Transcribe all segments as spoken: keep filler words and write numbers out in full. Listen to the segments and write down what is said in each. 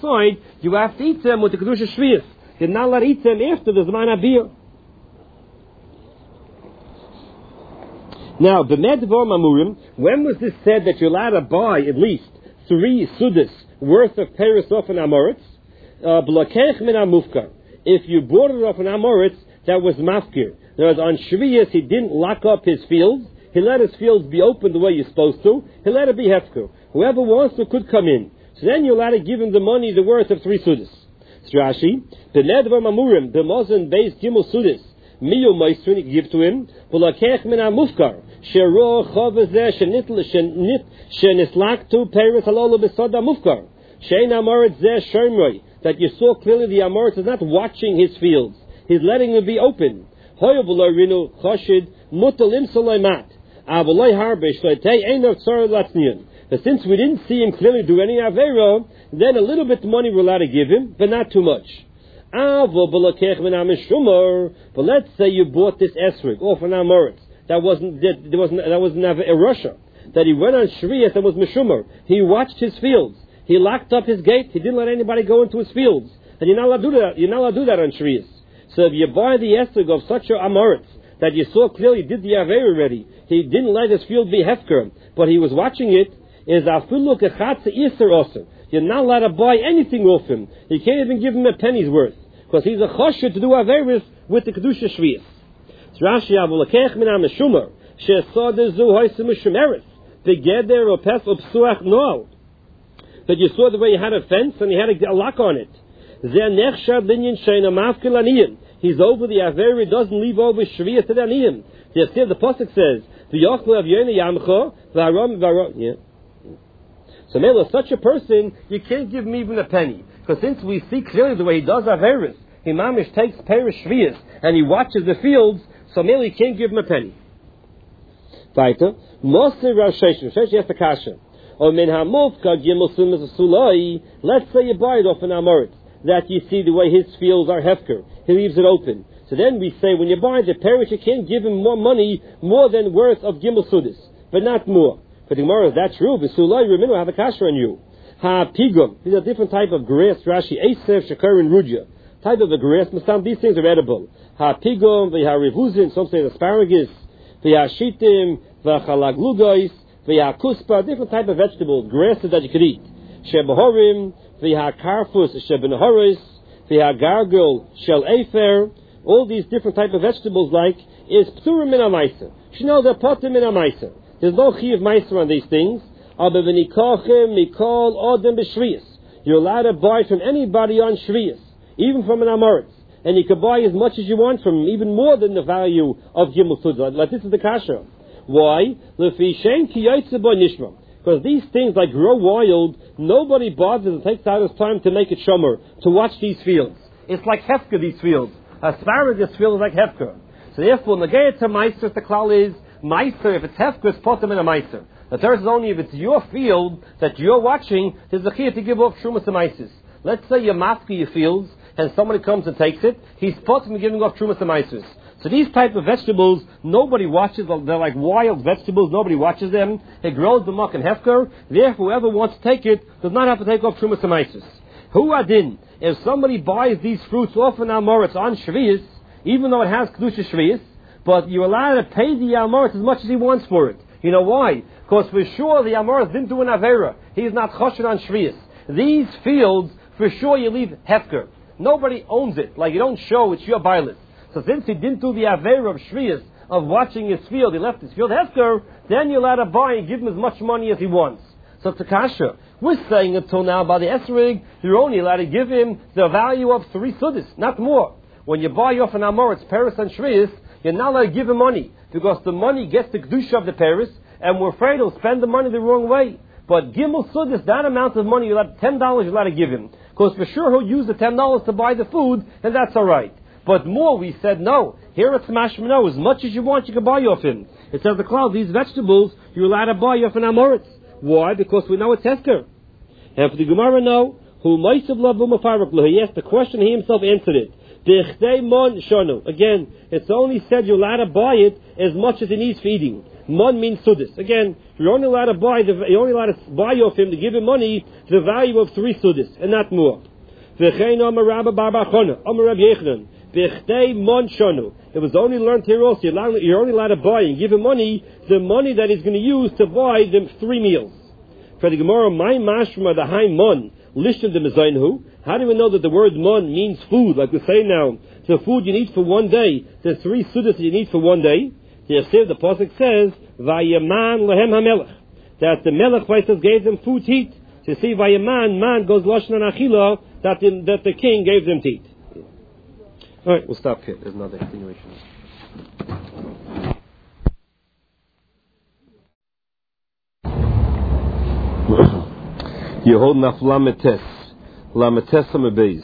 outside, you have to eat them with the Kedusha Shvius. You're not allowed to eat them after the Zman HaBiyah. Now, the Medvar Mamurim, when was this said that you're allowed to buy at least three Sudas worth of Paris off an Amoritz? Blakech min Amufkar. If you bought it off an Amoritz, that was Mafkir. Whereas on Shviyas, he didn't lock up his fields. He let his fields be open the way you're supposed to. He let it be Hefker. Whoever wants to could come in. So then you're allowed to give him the money, the worth of three Sudas. Rashi, the Medvar Mamurim, the Mozen Beis Gimel Sudas. Miyu Maestrin, you give to him. Blakech min Amufkar. Shero Chavazeh Shenit Shenislaktu Paris Halolo Besod Amufkar. Shein Amoritz Zeh Shemroi. That you saw clearly the Amoritz is not watching his fields. He's letting them be open. Hoyavularinu Choshid Mutalim Soleimat. Avaloi Harbish Loitei Eino Tzor Latznian. But since we didn't see him clearly do any Avero, then a little bit of money we're allowed to give him, but not too much. But let's say you bought this Esrig off an Amoritz. That wasn't that there wasn't that wasn't a Russia. That he went on Shriyas and was Meshumer. He watched his fields. He locked up his gate. He didn't let anybody go into his fields. And you're not allowed to do that. You're not allowed to do that on Shriyas. So if you buy the Esrig of such a Amoritz that you saw clearly did the Aver already, he didn't let his field be Hefker, but he was watching it. Is Afilu Kechatze Iser Oser. You're not allowed to buy anything off him. You can't even give him a penny's worth because he's a chosher to do Averis with the Kedusha Shviyas. Rashi Avulakech min HaMeshumer she'esodezu hoisim Meshumeres begeder opes upsuach noal. That you saw the way he had a fence and he had a, a lock on it. Zeh nechshad linyan sheina mafkil aniyim. He's over the Averi, doesn't leave over Shviyas to the aniyim. The the pasuk says v'yochlu av yona yamcho v'aram v'aram. Yeah. So, Mela, such a person, you can't give him even a penny. Because since we see clearly the way he does Averis, he mamish takes Perish Shviyas, and he watches the fields, so Mela, you can't give him a penny. Weiter. Moser Rav Sheshem. Sheshem has the kasha. Or min ha-movka gimel sumas sulai. Let's say you buy it off an Amoritz. That you see the way his fields are hefker. He leaves it open. So then we say, when you buy the Perish, you can't give him more money, more than worth of gimel sudis. But not more. But the Gemara is that true? V'sulai reminu have a kasher on you. Ha pigum. These are different type of grass. Rashi Esev Shakar and Rudya. Type of a grass. Some these things are edible. Ha pigum. V'ha revuzin. Some say asparagus. V'ha shitim. V'chalaglugois. V'ha kuspa. Different type of vegetables. Grasses that you could eat. Shebahorim. V'ha karfus. Shebenahoris. V'ha gargul. Shel efer. All these different type of vegetables like is p'turim min ha'maisa. Shnol the potim min ha'maisa. There's no chi of meiser on these things. You're allowed to buy from anybody on Shviyas, even from an Amoritz. And you can buy as much as you want from him, even more than the value of Gimel Sudah. Like this is the kasha. Why? Because these things like grow wild, nobody bothers and takes out his time to make it shomer, to watch these fields. It's like Hefker, these fields. Asparagus field is like Hefker. So therefore, Nagaya to Meister, the klal is, Meister, if it's Hefker, it's potem in a Meister. The third is only if it's your field that you're watching, there's a chiyah to give off Trumas to Meises. Let's say you're mafki your fields, and somebody comes and takes it, he's potem giving off Trumas to Meises. So these type of vegetables, nobody watches, they're like wild vegetables, nobody watches them. It grows the muck and Hefker, therefore whoever wants to take it does not have to take off Trumas to Meises. Who adin? If somebody buys these fruits off an Amoritz on Shviyas, even though it has Kedusha Shviyas, but you're allowed to pay the Amoritz as much as he wants for it. You know why? Because for sure the Amoritz didn't do an Avera. He is not Choshen on Shviyas. These fields, for sure you leave Hefker. Nobody owns it. Like you don't show, it's your bailis. So since he didn't do the Avera of Shviyas, of watching his field, he left his field Hefker, then you're allowed to buy and give him as much money as he wants. So it's a kasha. We're saying until now by the Esrig, you're only allowed to give him the value of three suddis, not more. When you buy off an Amoritz, Paris and Shviyas, you're not allowed to give him money, because the money gets the Kedusha of the Paris, and we're afraid he'll spend the money the wrong way. But Gimel Suddis, that amount of money, you're allowed, ten dollars you're allowed to give him. Because for sure he'll use the ten dollars to buy the food, and that's alright. But more, we said no. Here at Smashmano, as much as you want, you can buy off him. It says the cloud, these vegetables, you're allowed to buy off an Amoritz. Why? Because we know it's Hesker. And for the Gemara, no. Who might have loved him, he asked the question, he himself answered it. Again, it's only said you're allowed to buy it as much as he needs for eating. Mon means Sudis. Again, you're only allowed to buy the, you're only allowed to buy off him to give him money to the value of three Sudis, and not more. V'chein Amar Rabba Bar Bar Chana, Amar Rabbi Yechanan, V'chtei Mon Shonu. It was only learned here also, you're only allowed to buy and give him money, the money that he's going to use to buy them three meals. For the Gemara, my mashma the high mon, lishon the mezainhu. How do we know that the word mon means food? Like we say now, the food you need for one day, the three sudas you need for one day. The Yosef, the pasuk says, Vayaman lehem hamelech, that the melech places gave them food to eat. So you see, Vayaman, man goes lashon an achila, that the, that the king gave them to eat. All right, we'll stop here. There's another continuation. Yehod naf lametes, lametes amebeis.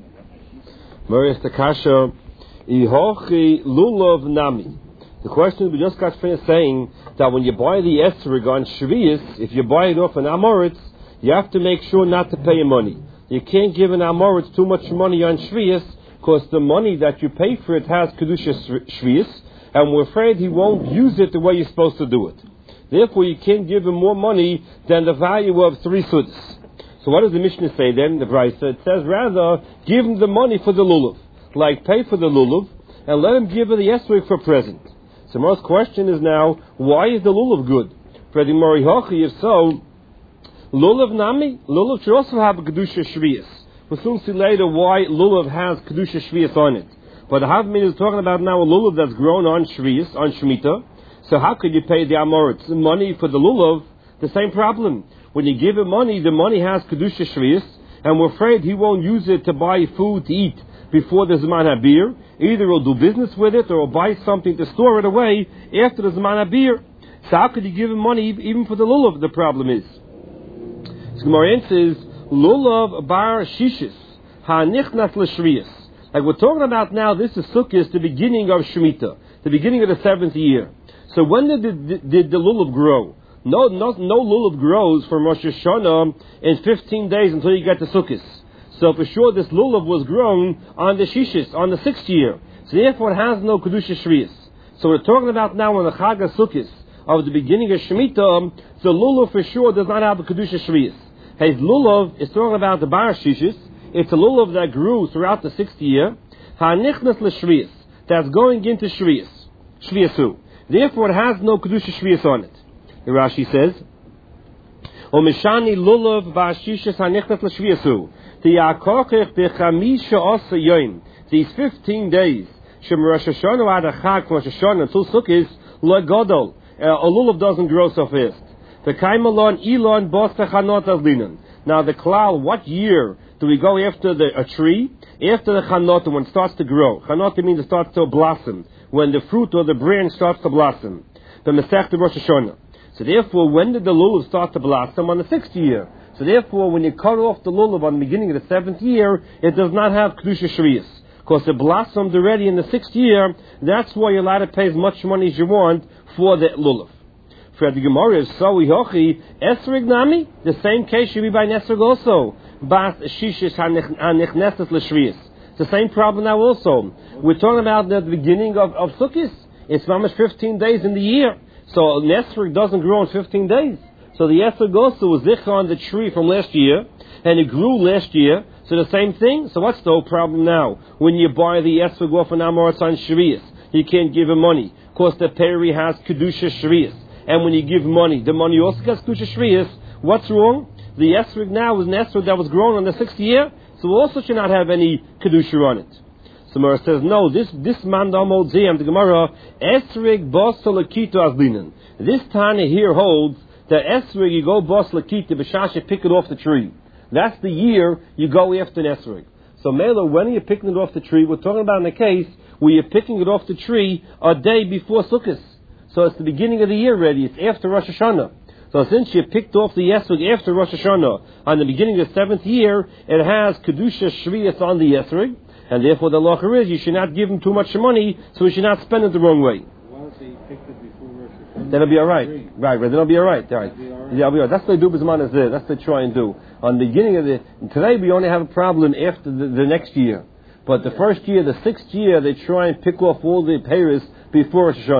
Marius Takasha, ihochi lulav nami. The question we just got finished saying that when you buy the esrog on Shvius, if you buy it off an Amoritz, you have to make sure not to pay money. You can't give an Amoritz too much money on Shvius, because the money that you pay for it has Kedusha Shvius, and we're afraid he won't use it the way you're supposed to do it. Therefore, you can't give him more money than the value of three suds. So what does the Mishnah say then, the Brisa? It says rather, give him the money for the lulav. Like, pay for the lulav, and let him give her the esrog for present. So most question is now, why is the lulav good? For the Morihochi, if so, lulav nami, lulav should also have a Kedusha Shvius. We'll soon see later why lulav has Kedusha Shvius on it. But the Havmin is talking about now a lulav that's grown on Shvius, on Shemitah. So how could you pay the Amoritz money for the lulav? The same problem. When you give him money, the money has Kedusha Shvius, and we're afraid he won't use it to buy food to eat before the Zman HaBir. Either he'll do business with it, or he'll buy something to store it away after the Zman HaBir. So how could you give him money even for the lulav? The problem is. So Gemara says, lulav bar shishis, ha-nichnas l'shvius. Like we're talking about now, this is Sukkot, the beginning of Shemitah, the beginning of the seventh year. So when did the, did, did the lulav grow? No, no, no lulav grows from Rosh Hashanah in fifteen days until you get to Sukkot. So for sure this lulav was grown on the Shishis, on the sixth year. So therefore it has no Kedusha Shvius. So we're talking about now on the Chag HaSukkos of the beginning of Shemitah, the lulav for sure does not have a Kedusha Shvius. His lulav is talking about the Bar Shishis. It's a lulav that grew throughout the sixth year. Ha-nichnas l'shvius, that's going into Shvius. Shviusu. Therefore it has no Kedusha Shvius on it. The Rashi says, O mishani lulav ba'ashishas hanichnas l'shviusu. These fifteen days, Shem Rosh Hashanah ad Chag Rosh Hashanah until Sukkot, lo gadol, a lulav doesn't grow so fast. The kaimalon ilon bos techanot azlinan. Now the klal, what year do we go after the a tree? After the chanot, when it starts to grow. Chanot means it starts to blossom, when the fruit or the branch starts to blossom. The Masechta Rosh Hashanah. So therefore, when did the lulav start to blossom? On the sixth year. So therefore, when you cut off the lulav on the beginning of the seventh year, it does not have Kedusha Shvius. Because it blossomed already in the sixth year, that's why you're allowed to pay as much money as you want for the lulav. For the Gemara is so ihochi, esrig nami, the same case should be by nesrig also. Bas shishis hanichneses l'shvius. It's the same problem now also. We're talking about the beginning of, of Sukkot. It's almost fifteen days in the year. So nesrig doesn't grow in fifteen days. So the esrig also was zichah on the tree from last year, and it grew last year. So the same thing. So what's the whole problem now? When you buy the esrig off an amoritz on shvius, you can't give him money. Of course, the peri has kedusha shvius, and when you give money, the money also gets kedusha shvius. What's wrong? The esrig now is an esrig that was grown on the sixth year, so also should not have any kedusha on it. So Gemara says, no, this this man holds here, the Gemara, esrig bos lakita azlinan. This Tanya here holds that esrig, you go bos lakita b'shash, you pick it off the tree. That's the year you go after an esrig. So Mela, when are you picking it off the tree? We're talking about in a case where you're picking it off the tree a day before Sukkot. So it's the beginning of the year already. It's after Rosh Hashanah. So since you picked off the esrig after Rosh Hashanah on the beginning of the seventh year, it has Kedusha Shvius on the esrig, and therefore the law is you should not give him too much money, so you should not spend it the wrong way. Once he picked it before Rosh Hashanah, that'll be all right. Right, right. That'll be all right. All right. That'll be all right. Yeah, be all right. That's what they do. Bisman is there. That's what they try and do. On the beginning of the today, we only have a problem after the, the next year, but the first year, the sixth year, they try and pick off all the payers before Rosh Hashanah.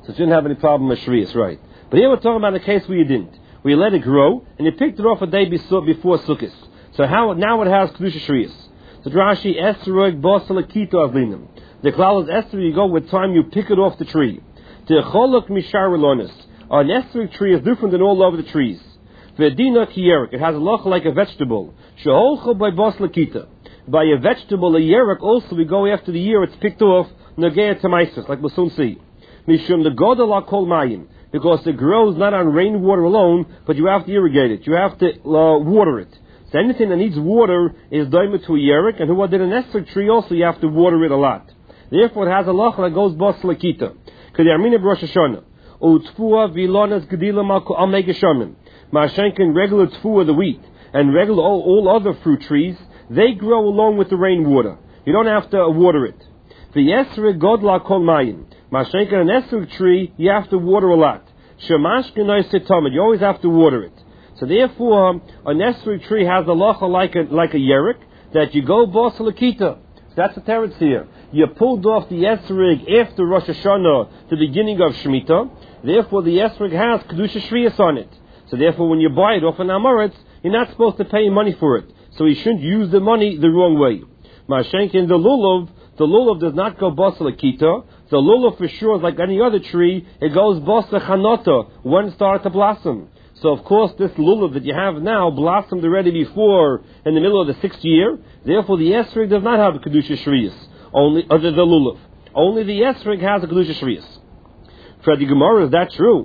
So it shouldn't have any problem with Shrius, right? But here we're talking about the case where you didn't. Where you let it grow, and you picked it off a day before Sukkot. So how now it has Kedusha Shrius. So Rashi, Esrog, Bosel, Akito, Avlinim. The klal is Esther, you go with time, you pick it off the tree. The Cholok Mishar Relonis. An Esrog tree is different than all other trees. Vedina Kierik, it has a loch like a vegetable. Sheholcho by Bosel, Akita. By a vegetable, a yerek, also we go after the year it's picked off, Nagea Tamaisis, like we'll soon see. Mishum the Godala Kol Mayim. Because it grows not on rainwater alone, but you have to irrigate it. You have to uh, water it. So anything that needs water is daima to a yerek, and who did an Esrog tree also, you have to water it a lot. Therefore, it has a loch that goes bos lakita. K'diyarmina b'Rosh Hashanah. U'tfua v'ilonas g'dila malko al megashamim. Ma'ashenkin regular tfua, the wheat, and regular all, all other fruit trees, they grow along with the rainwater. You don't have to water it. V'yesre godla kol mayim. Ma'ashenkin an Esrog tree, you have to water a lot. Shemashkin setamid, you always have to water it. So therefore, an Esrog tree has a loch like a like a yerek that you go bos lakita. So that's the teretz here. You pulled off the Esrog after Rosh Hashanah, the beginning of Shemitah. Therefore, the Esrog has Kedusha Shrius on it. So therefore, when you buy it off an Amoritz, you're not supposed to pay money for it. So you shouldn't use the money the wrong way. Ma'ashenkin, the lulav, the lulav does not go bos lakita. The lulav for sure is like any other tree. It goes bos chanota when it starts to blossom. So of course this lulav that you have now blossomed already before in the middle of the sixth year. Therefore the Esrog does not have a Kedusha Shrius. Only other the lulav. Only the Esrog has a Kedusha Shrius. For the Gemara, is that true?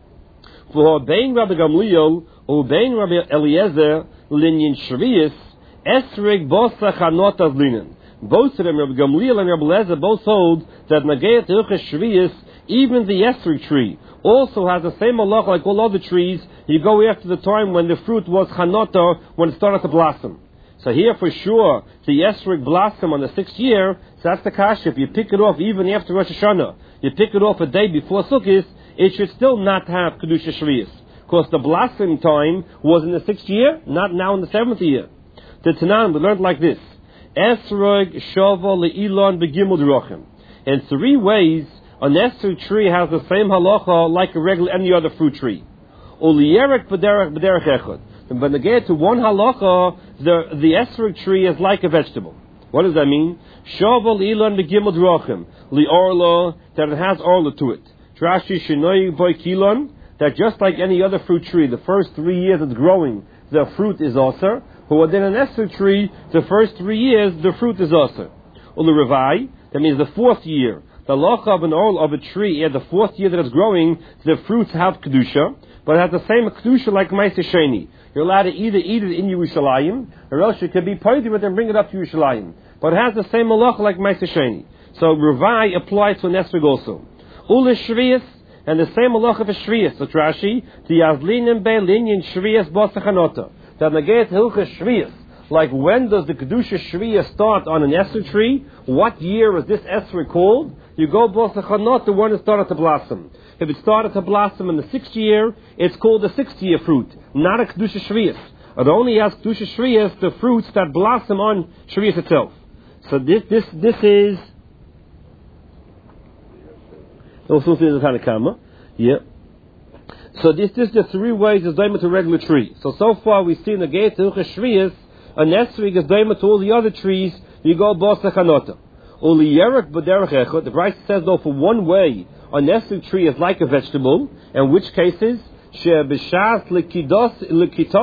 For Bein Rabbi Gamliel or Bein Rabbi Eliezer linyan Shrius Esrog bosa chanotas linen. Both of them, Rabbi Gamliel and Rabbi Eliezer, both hold that Nagayat Hilchas Shrius, even the Esrog tree, also has the same halach like all other trees. You go after the time when the fruit was chanota, when it started to blossom. So here for sure, the Esrog blossom on the sixth year, so that's the kasha. If you pick it off even after Rosh Hashanah, you pick it off a day before Sukkot, it should still not have Kedusha Shrius. Because the blossom time was in the sixth year, not now in the seventh year. The Tanan, we learned like this. Esrog shava le'ilon begimul derachim. In three ways, an Esrog tree has the same halacha like a regular any other fruit tree. Uliyerek b'derech b'derech echad. But when they get to one halacha, the the Esrog tree is like a vegetable. What does that mean? Shava le'ilon begimul derachim li'orla, that it has orla to it. Trashi shenoi boy kilon, that just like any other fruit tree, the first three years it's growing, the fruit is aser. But within an Esrog tree, the first three years, the fruit is aser. Ulu revai, that means the fourth year. The loch of an oil of a tree, at the fourth year that it's growing, the fruits have kedusha, but it has the same kedusha like Ma'aseh Sheni. You're allowed to either eat it in Yerushalayim, or else you can be paid with it and bring it up to Yerushalayim. But it has the same malach like Ma'aseh Sheni. So revai applies to an Esrog also. Ule shrius, and the same malach of a shrius. So Rashi, the yazlinim be'linyin shrius b'asachanota. That Nagayat Hilchas Shrius, like when does the Kedusha Shrius start on an Esrog tree? What year is this Esrog called? You go Bosachanot, the one that started to blossom. If it started to blossom in the sixth year, it's called the sixth year fruit, not a Kedusha Shrius. It only has Kedusha Shrius, the fruits that blossom on Shrius itself. So this this this is also is the Tanakama. Yeah. So this, this is the three ways is daima to regular tree. So so far we see in the gate Hilchas Shrius, an Esrog is daima to all the other trees. You go bosachanota. Uli yerek b'derech echad. The Brisa says though for one way, an Esrog tree is like a vegetable. In which cases, she b'shas lekitos